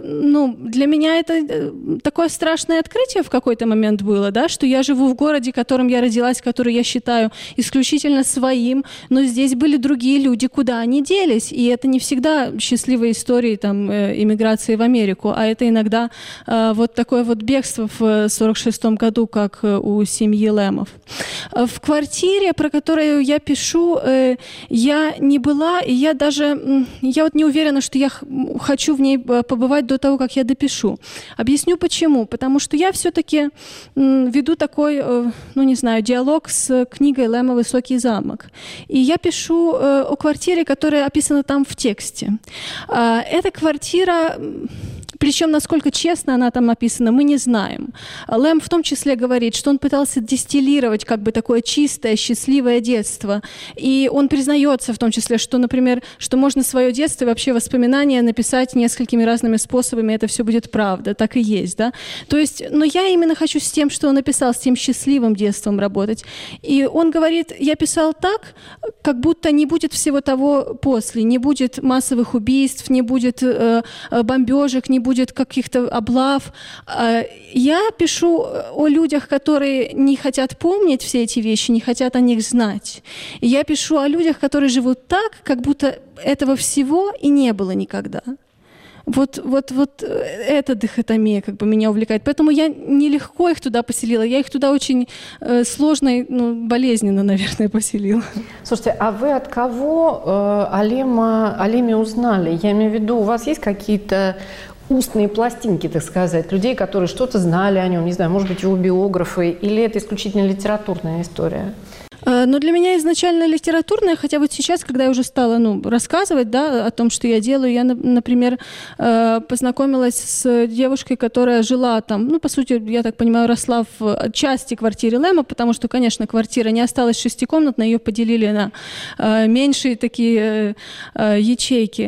S7: это такое страшное открытие в какой-то момент было, да, что я живу в городе, в котором я родилась, который я считаю исключительно своим, но здесь были другие люди, куда они делись. И это не всегда счастливые истории там, иммиграции в Америку, а это иногда вот такое вот бегство в 1946 году, как у семьи Лемов. В квартире, про которую я пишу, я не была, и я не уверена, что я хочу в ней побывать до того, как я допишу. Объясню почему. Потому что я все-таки веду такой, диалог с книгой Лема «Высокий замок». И я пишу о квартире, которая описана там в тексте. Эта квартира Причем, насколько честно она там написана, мы не знаем. Лэм в том числе говорит, что он пытался дистиллировать как бы такое чистое, счастливое детство. И он признается в том числе, что, например, что можно свое детство и вообще воспоминания написать несколькими разными способами, это все будет правда, так и есть, да. То есть, но я именно хочу с тем, что он написал, с тем счастливым детством работать. И он говорит, я писал так, как будто не будет всего того после, не будет массовых убийств, не будет бомбежек, не будет каких-то облав. Я пишу о людях, которые не хотят помнить все эти вещи, не хотят о них знать. И я пишу о людях, которые живут так, как будто этого всего и не было никогда. Вот эта дихотомия как бы меня увлекает. Поэтому я нелегко их туда поселила. Я их туда очень сложно, болезненно, наверное, поселила.
S1: Слушайте, а вы от кого о Леме узнали? Я имею в виду, у вас есть какие-то устные пластинки, так сказать, людей, которые что-то знали о нем, не знаю, может быть, его биографы, или это исключительно литературная история?
S7: Но для меня изначально литературная, хотя вот сейчас, когда я уже стала рассказывать, да, о том, что я делаю, я, например, познакомилась с девушкой, которая жила там, по сути, я так понимаю, росла в части квартиры Лэма, потому что, конечно, квартира не осталась шестикомнатной, ее поделили на меньшие такие ячейки.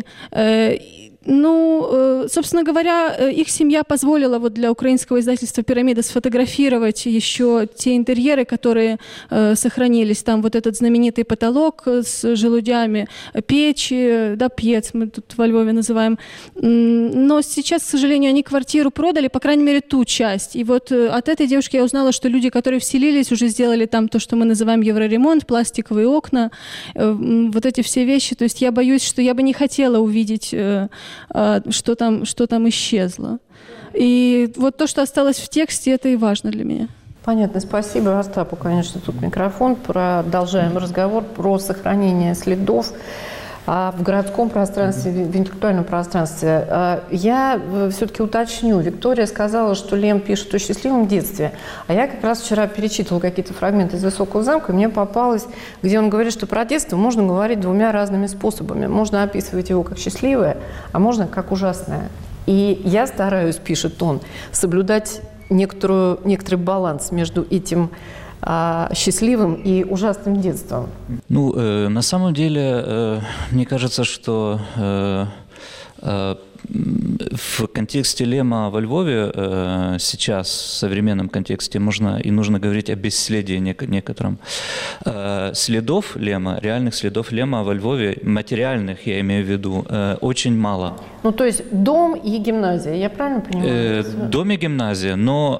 S7: Собственно говоря, их семья позволила вот для украинского издательства «Пирамида» сфотографировать еще те интерьеры, которые сохранились. Там вот этот знаменитый потолок с желудями, печи, да, пец мы тут во Львове называем. Но сейчас, к сожалению, они квартиру продали, по крайней мере, ту часть. И вот от этой девушки я узнала, что люди, которые вселились, уже сделали там то, что мы называем евроремонт, пластиковые окна, вот эти все вещи. То есть я боюсь, что я бы не хотела увидеть что там исчезло. И вот то, что осталось в тексте, это и важно для меня.
S1: Понятно. Спасибо Остапу, конечно, тут микрофон. Продолжаем разговор про сохранение следов в городском пространстве, в интеллектуальном пространстве. Я все-таки уточню. Виктория сказала, что Лем пишет о счастливом детстве. А я как раз вчера перечитывала какие-то фрагменты из «Высокого замка», и мне попалось, где он говорит, что про детство можно говорить двумя разными способами. Можно описывать его как счастливое, а можно как ужасное. И я стараюсь, пишет он, соблюдать некоторый баланс между этим счастливым и ужасным детством.
S6: На самом деле, мне кажется, что в контексте Лема во Львове сейчас, в современном контексте, можно и нужно говорить о бесследии некотором. Следов Лема, реальных следов Лема во Львове, материальных, я имею в виду, очень мало.
S1: То есть дом и гимназия, я правильно понимаю?
S6: Дом и гимназия, но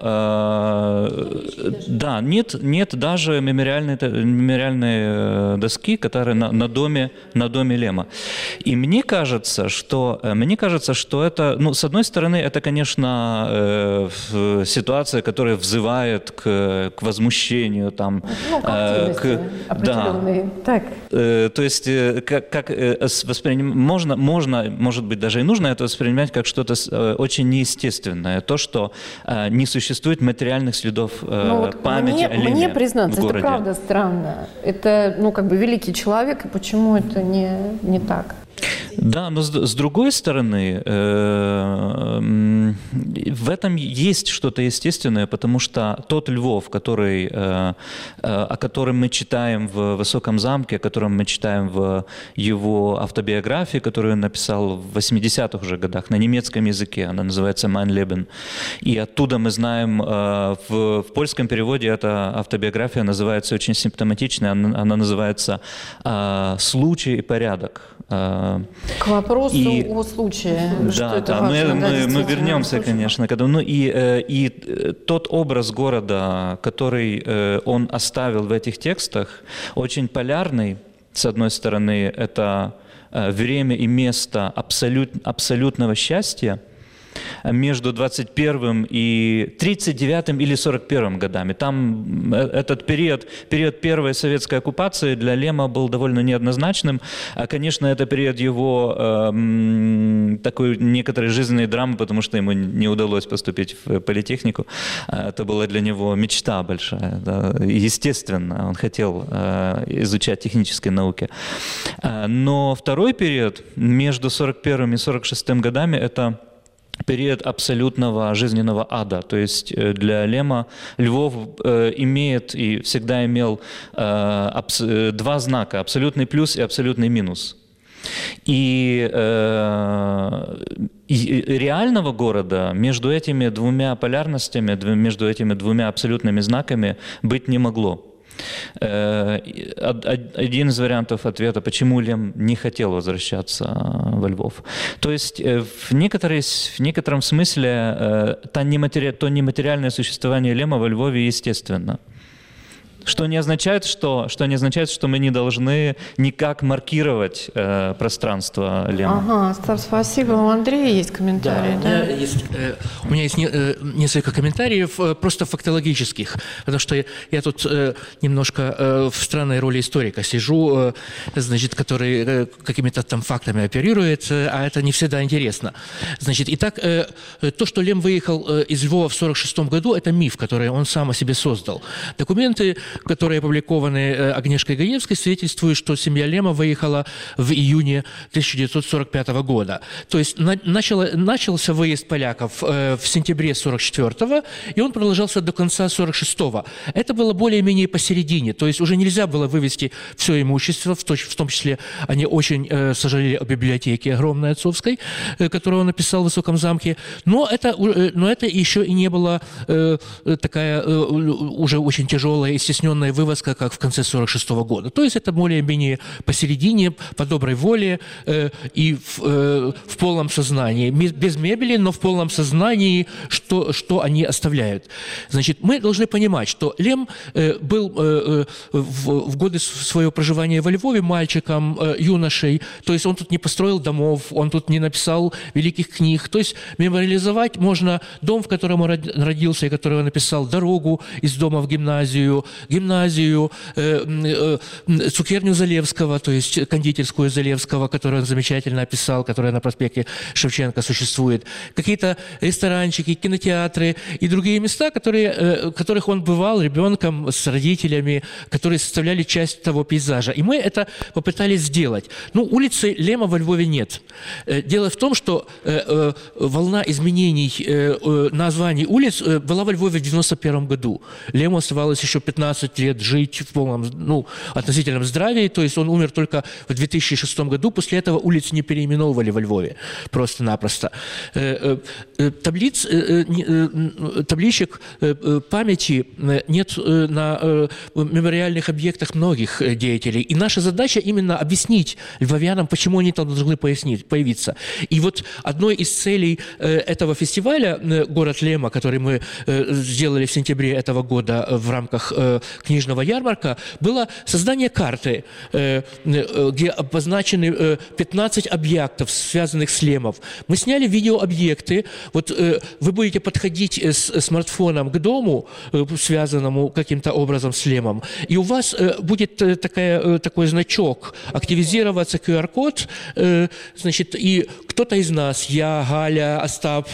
S6: да, нет даже мемориальной доски, которая на доме Лема. И мне кажется, что это, с одной стороны, это, конечно, ситуация, которая взывает к возмущению, там,
S1: определенной. Так.
S6: То есть, как может быть, даже и нужно это воспринимать как что-то очень неестественное, то, что не существует материальных следов памяти о Леме.
S1: Мне признаться,
S6: в городе.
S1: Это правда странно. Это, великий человек, и почему это не так?
S6: Да, но с другой стороны, в этом есть что-то естественное, потому что тот Львов, о котором мы читаем в «Высоком замке», о котором мы читаем в его автобиографии, которую он написал в 80-х уже годах на немецком языке, она называется «Mein Leben». И оттуда мы знаем, в польском переводе эта автобиография называется очень симптоматично, она называется «Случай и порядок».
S1: К вопросу о случае.
S6: Да, мы вернемся, конечно, к этому. И тот образ города, который он оставил в этих текстах, очень полярный. С одной стороны, это время и место абсолютного счастья, между 21 и 39 или 41 годами. Там этот период первой советской оккупации для Лема был довольно неоднозначным. Конечно, это период его такой некоторой жизненной драмы, потому что ему не удалось поступить в политехнику. Это была для него мечта большая. Да. Естественно, он хотел изучать технические науки. Но второй период между 41 и 46 годами — это период абсолютного жизненного ада. То есть для Лема Львов имеет и всегда имел два знака – абсолютный плюс и абсолютный минус. И реального города между этими двумя полярностями, между этими двумя абсолютными знаками быть не могло. Один из вариантов ответа, почему Лем не хотел возвращаться во Львов. То есть в некотором смысле то нематериальное существование Лема во Львове естественно. Что не означает, что мы не должны никак маркировать пространство Лема.
S1: Ага, Стас, спасибо. У Андрея есть комментарии, да?
S2: У меня есть несколько комментариев, просто фактологических, потому что я тут немножко в странной роли историка сижу, значит, который какими-то там фактами оперирует, а это не всегда интересно. Значит, итак, то, что Лем выехал из Львова в 1946 году, это миф, который он сам о себе создал. Документы, которые опубликованы Агнешкой Гаевской, свидетельствуют, что семья Лема выехала в июне 1945 года. То есть начался выезд поляков в сентябре 1944, и он продолжался до конца 1946. Это было более-менее посередине, то есть уже нельзя было вывести все имущество, в том числе они очень сожалели о библиотеке огромной отцовской, которую он написал в Высоком замке, но это еще и не была такая уже очень тяжелая и стесненная вывозка, как в конце 1946 года. То есть это более-менее посередине, по доброй воле и в полном сознании. Без мебели, но в полном сознании, что они оставляют. Значит, мы должны понимать, что Лем был в годы своего проживания во Львове мальчиком, юношей, то есть он тут не построил домов, он тут не написал великих книг. То есть мемориализовать можно дом, в котором он родился и который он написал, дорогу из дома в гимназию, цукерню Залевского, то есть кондитерскую Залевского, которую он замечательно описал, которая на проспекте Шевченко существует, какие-то ресторанчики, кинотеатры и другие места, в которых он бывал ребенком с родителями, которые составляли часть того пейзажа. И мы это попытались сделать. Ну, улицы Лема во Львове нет. Дело в том, что волна изменений названий улиц была во Львове в 1991 году. Лему оставалось еще 15 лет жить в полном, относительном здравии, то есть он умер только в 2006 году, после этого улиц не переименовывали во Львове, просто-напросто. Табличек памяти нет на мемориальных объектах многих деятелей, и наша задача именно объяснить львовянам, почему они там должны появиться. И вот одной из целей этого фестиваля «Город Лема», который мы сделали в сентябре этого года в рамках книжного ярмарка, было создание карты, где обозначены 15 объектов, связанных с Лемом. Мы сняли видеообъекты. Вот вы будете подходить с смартфоном к дому, связанному каким-то образом с Лемом, и у вас будет такой значок активизироваться, QR-код, значит, и кто-то из нас, я, Галя, Остап,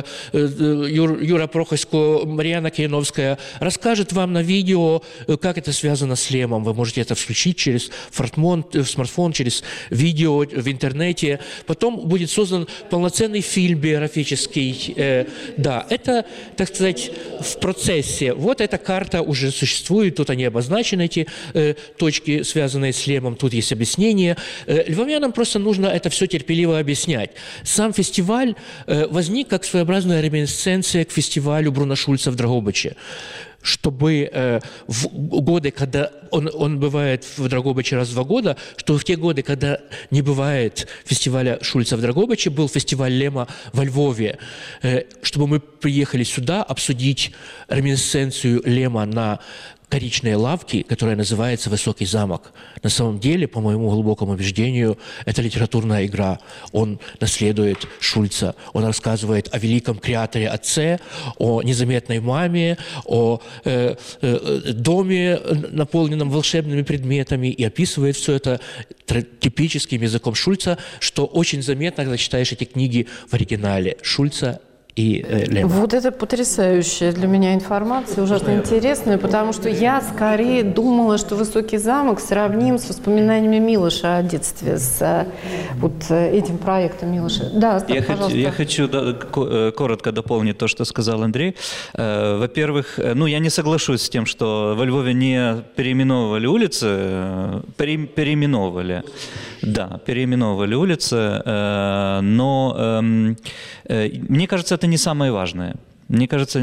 S2: Юра Прохосько, Марьяна Кияновская, расскажет вам на видео, как это связано с Лемом. Вы можете это включить через смартфон, через видео в интернете. Потом будет создан полноценный фильм биографический. Да, это, так сказать, в процессе. Вот эта карта уже существует, тут они обозначены, эти точки, связанные с Лемом, тут есть объяснение. Львовянам просто нужно это все терпеливо объяснять. Сам фестиваль возник как своеобразная реминисценция к фестивалю Бруно Шульца в Драгобыче, чтобы в годы, когда он бывает в Драгобыче раз в 2 года, что в те годы, когда не бывает фестиваля Шульца в Драгобыче, был фестиваль Лема во Львове, чтобы мы приехали сюда обсудить реминисценцию Лема на Коричной лавке, которая называется «Высокий замок». На самом деле, по моему глубокому убеждению, это литературная игра. Он наследует Шульца. Он рассказывает о великом креаторе отце, о незаметной маме, о доме, наполненном волшебными предметами, и описывает все это типическим языком Шульца, что очень заметно, когда читаешь эти книги в оригинале. Шульца и Лема.
S1: Вот это потрясающая для меня информация, ужасно интересная, потому что я скорее думала, что «Высокий замок» сравним с воспоминаниями Милоша о детстве, с вот этим проектом Милоша. Да, Остап, пожалуйста.
S6: Я хочу коротко дополнить то, что сказал Андрей. Во-первых, я не соглашусь с тем, что во Львове не переименовывали улицы, переименовывали. Да, переименовывали улицы, но мне кажется, это не самое важное. Мне кажется,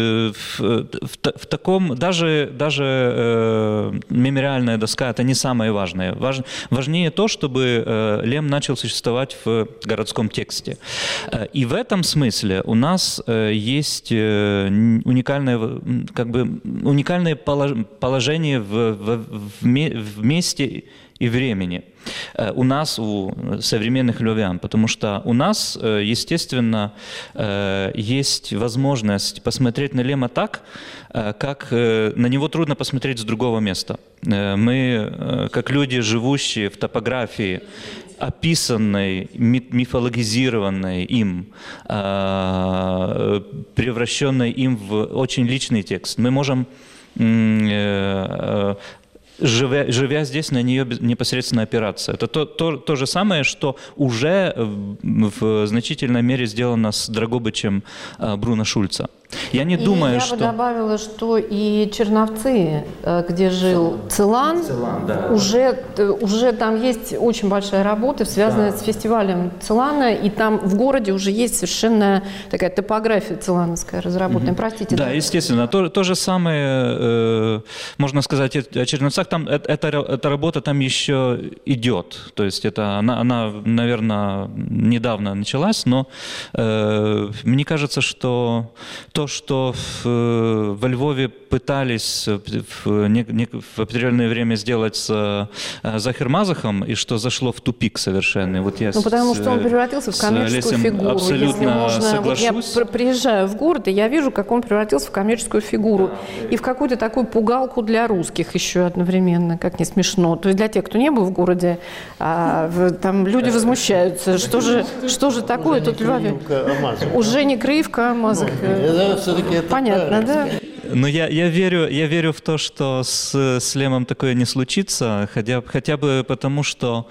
S6: в таком даже мемориальная доска – это не самое важное. Важнее то, чтобы Лем начал существовать в городском тексте. И в этом смысле у нас есть уникальное положение в месте и времени. У нас, у современных львовян, потому что у нас, естественно, есть возможность посмотреть на Лема так, как на него трудно посмотреть с другого места. Мы, как люди, живущие в топографии, описанной, мифологизированной им, превращенной им в очень личный текст, мы можем, живя здесь, на нее непосредственно опираться. Это то же самое, что уже в значительной мере сделано с Драгобычем Бруно Шульца. Я не думаю,
S1: что... Я бы добавила, что и Черновцы, где жил Целан,
S2: да.
S1: уже там есть очень большая работа, связанная с фестивалем Целана, и там в городе уже есть совершенно такая топография целановская разработанная. Простите.
S6: Да, естественно. То же самое, можно сказать, о Черновцах. Там эта работа там еще идет. То есть она, наверное, недавно началась, но мне кажется, что то, что во Львове пытались в определенное время сделать с Захер Мазахом, и что зашло в тупик совершенный. Вот я
S1: потому что он превратился в коммерческую фигуру.
S6: Абсолютно соглашусь.
S1: Вот я приезжаю в город, и я вижу, как он превратился в коммерческую фигуру. И в какую-то такую пугалку для русских еще одновременно, как не смешно. То есть для тех, кто не был в городе, там люди возмущаются. Что же такое тут в Львове? Уже не Кривка, а Мазах. Понятно, да?
S6: Но я верю в то, что с Лемом такое не случится, хотя бы потому, что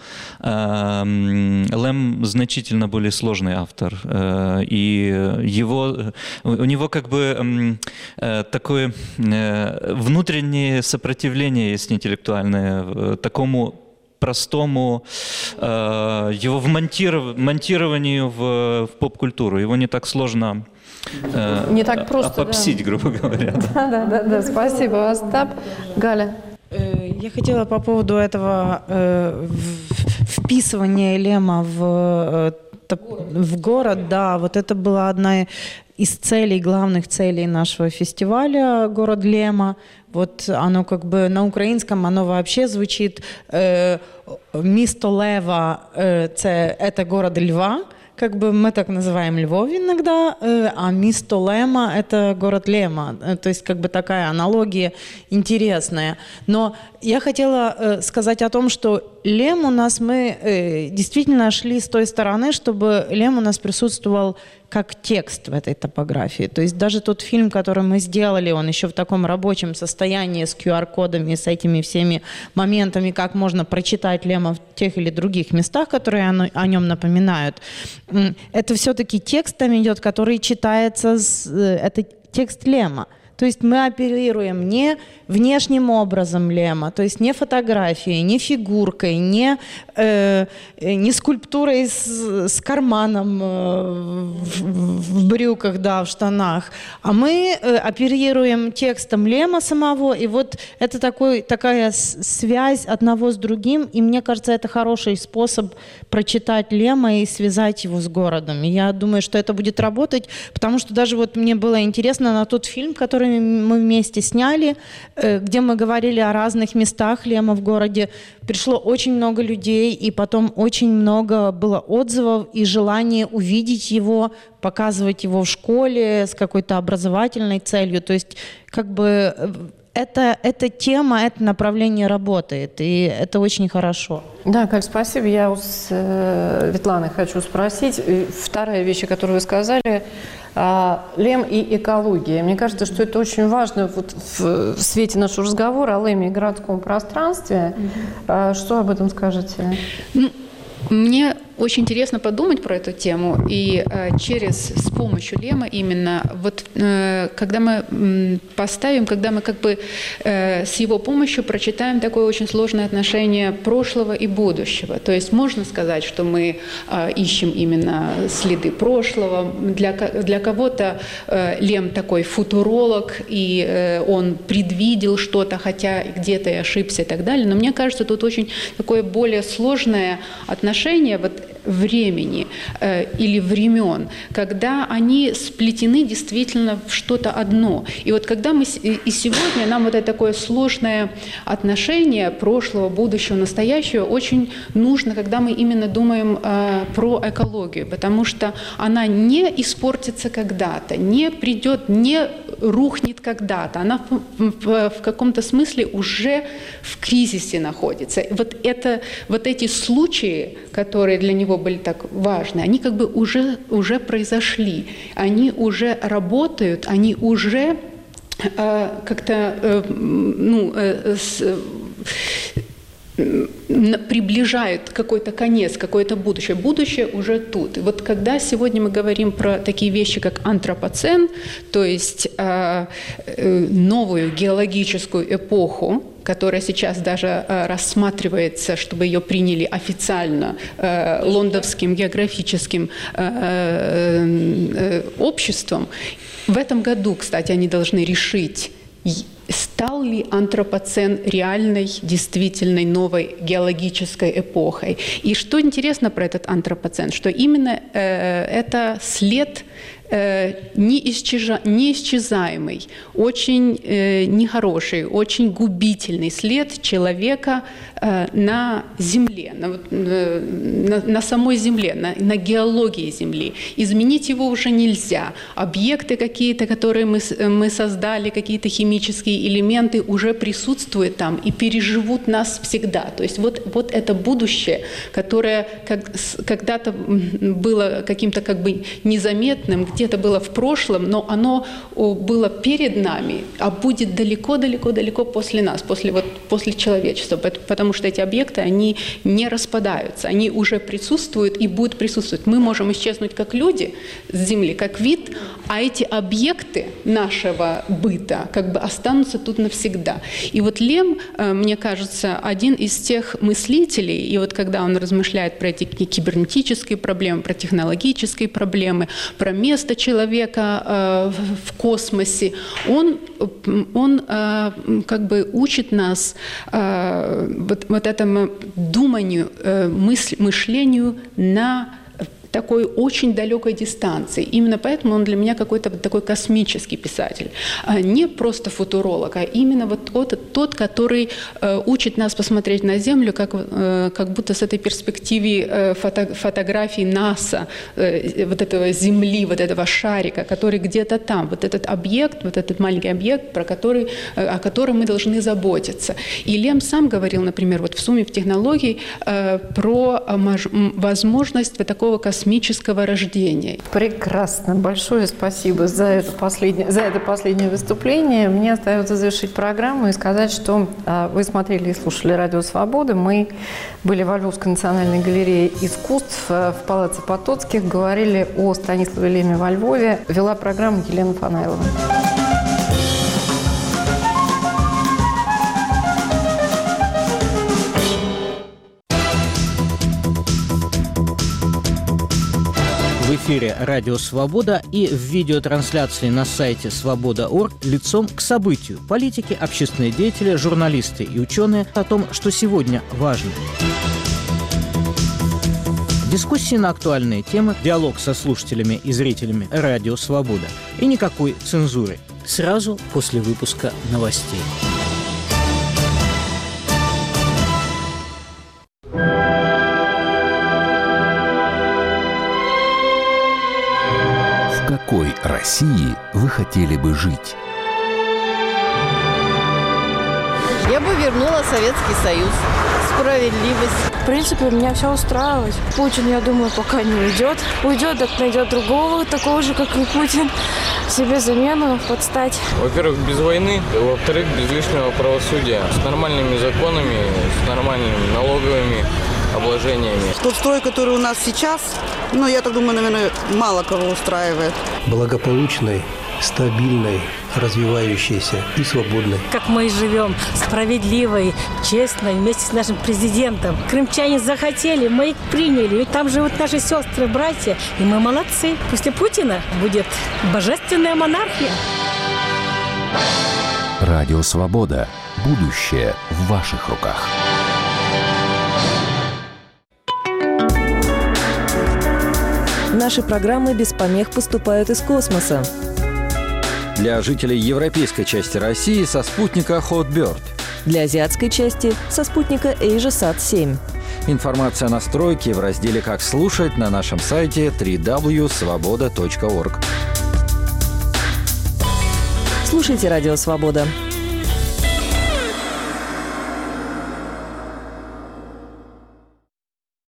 S6: Лем значительно более сложный автор, и у него как бы такое внутреннее сопротивление есть интеллектуальное такому простому его монтированию в поп-культуру. Его не так сложно
S1: не так просто,
S6: обобсить, грубо говоря.
S1: Да, спасибо, Остап. Галя.
S3: Я хотела по поводу этого вписывания Лема в город, да, вот это была одна из главных целей нашего фестиваля «Город Лема». Вот оно как бы на украинском, оно вообще звучит «Місто Лева» – это город Льва. Как бы мы так называем Львов иногда, а місто Лема – это город Лема. То есть как бы такая аналогия интересная. Но я хотела сказать о том, что Лем у нас, мы действительно шли с той стороны, чтобы Лем у нас присутствовал как текст в этой топографии. То есть даже тот фильм, который мы сделали, он еще в таком рабочем состоянии с QR-кодами, с этими всеми моментами, как можно прочитать Лема в тех или других местах, которые о нем напоминают. Это все-таки текст там идет, который читается, это текст Лема. То есть мы оперируем не внешним образом Лема, то есть не фотографией, не фигуркой, не скульптурой с карманом в брюках, да, в штанах, а мы оперируем текстом Лема самого, и вот это такая связь одного с другим, и мне кажется, это хороший способ прочитать Лема и связать его с городом. И я думаю, что это будет работать, потому что даже вот мне было интересно на тот фильм, который мы вместе сняли, где мы говорили о разных местах Лема в городе, пришло очень много людей, и потом очень много было отзывов и желания увидеть его, показывать его в школе с какой-то образовательной целью. То есть как бы эта тема, это направление работает, и это очень хорошо.
S1: Да, Каль, спасибо. Я у Светланы хочу спросить. Вторая вещь, которую вы сказали, Лем и экология. Мне кажется, что это очень важно вот в свете нашего разговора о леме и городском пространстве. Что об этом скажете?
S5: Мне очень интересно подумать про эту тему, и с помощью лема именно, вот когда мы поставим, когда мы как бы с его помощью прочитаем такое очень сложное отношение прошлого и будущего. То есть можно сказать, что мы ищем именно следы прошлого. Для кого-то Лем такой футуролог, и он предвидел что-то, хотя где-то и ошибся и так далее. Но мне кажется, тут очень такое более сложное отношение вот времени или времен, когда они сплетены действительно в что-то одно. И вот когда мы и сегодня нам вот это такое сложное отношение прошлого, будущего, настоящего очень нужно, когда мы именно думаем про экологию, потому что она не испортится когда-то, не придет, не рухнет когда-то, она в каком-то смысле уже в кризисе находится. Вот эти случаи, которые для него были так важны, они как бы уже произошли, они уже работают, они уже как-то приближают какой-то конец, какое-то будущее. Будущее уже тут. И вот когда сегодня мы говорим про такие вещи, как антропоцен, то есть новую геологическую эпоху, которая сейчас даже рассматривается, чтобы ее приняли официально Лондонским географическим обществом. В этом году, кстати, они должны решить, стал ли антропоцен реальной, действительной новой геологической эпохой. И что интересно про этот антропоцен, что именно это след неисчезаемый, очень нехороший, очень губительный след человека на Земле, на самой Земле, на геологии Земли. Изменить его уже нельзя. Объекты какие-то, которые мы создали, какие-то химические элементы уже присутствуют там и переживут нас всегда. То есть вот это будущее, которое когда-то было каким-то как бы незаметным, где-то было в прошлом, но оно было перед нами, а будет далеко-далеко-далеко после нас, после человечества, потому что эти объекты, они не распадаются, они уже присутствуют и будут присутствовать. Мы можем исчезнуть как люди с Земли, как вид, а эти объекты нашего быта как бы останутся тут навсегда. И вот Лем, мне кажется, один из тех мыслителей, и вот когда он размышляет про эти кибернетические проблемы, про технологические проблемы, про место человека в космосе, он как бы учит нас вот этому думанию, мышлению на такой очень далекой дистанции. Именно поэтому он для меня какой-то такой космический писатель. Не просто футуролог, а именно вот тот, который учит нас посмотреть на Землю как будто с этой перспективы фотографии НАСА, вот этого Земли, вот этого шарика, который где-то там. Вот этот объект, вот этот маленький объект, о котором мы должны заботиться. И Лем сам говорил, например, вот в «Сумме в технологии» про возможность вот такого космического рождения.
S1: Прекрасно. Большое спасибо за это последнее выступление. Мне остается завершить программу и сказать, что вы смотрели и слушали «Радио Свобода». Мы были во Львовской национальной галерее искусств в Палаце Потоцких, говорили о Станиславе Леме во Львове. Вела программу Елена Фанайлова.
S8: В эфире «Радио Свобода» и в видеотрансляции на сайте свобода.орг лицом к событию. Политики, общественные деятели, журналисты и ученые о том, что сегодня важно. Дискуссии на актуальные темы, диалог со слушателями и зрителями «Радио Свобода». И никакой цензуры. Сразу после выпуска новостей.
S9: В какой России вы хотели бы жить?
S10: Я бы вернула Советский Союз. Справедливость.
S11: В принципе, меня все устраивает. Путин, я думаю, пока не уйдет. Уйдет, так найдет другого, такого же, как и Путин. Себе замену подстать.
S12: Во-первых, без войны. Во-вторых, без лишнего правосудия. С нормальными законами, с нормальными налоговыми обложениями.
S13: Тот строй, который у нас сейчас, я так думаю, наверное, мало кого устраивает.
S14: Благополучной, стабильной, развивающейся и свободной.
S15: Как мы и живем, справедливой, честной, вместе с нашим президентом. Крымчане захотели, мы их приняли. Ведь там живут наши сестры, братья, и мы молодцы. После Путина будет божественная монархия.
S9: Радио «Свобода». Будущее в ваших руках.
S16: Наши программы без помех поступают из космоса.
S17: Для жителей европейской части России со спутника Hotbird.
S16: Для азиатской части со спутника AsiaSat-7.
S17: Информация о настройке в разделе «Как слушать» на нашем сайте www.svoboda.org.
S16: Слушайте «Радио Свобода».